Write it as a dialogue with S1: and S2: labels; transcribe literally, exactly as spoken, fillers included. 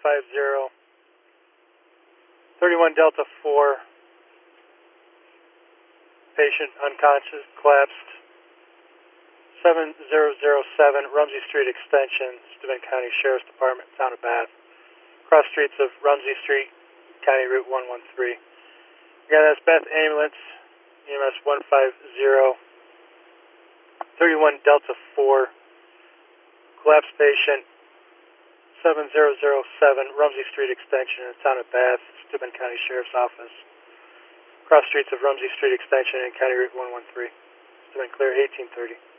S1: five zero, thirty-one Delta four, patient unconscious, collapsed, seven zero zero seven, Rumsey Street Extension, Steuben County Sheriff's Department, Town of Bath. Cross streets of Rumsey Street, County Route one one three. Again, that's Bath Ambulance, E M S one five zero, thirty-one Delta four, collapsed patient, seven zero zero seven, Rumsey Street Extension, Town of Bath, Steuben County Sheriff's Office. Cross streets of Rumsey Street Extension and County Route one one three. Steuben clear, eighteen thirty.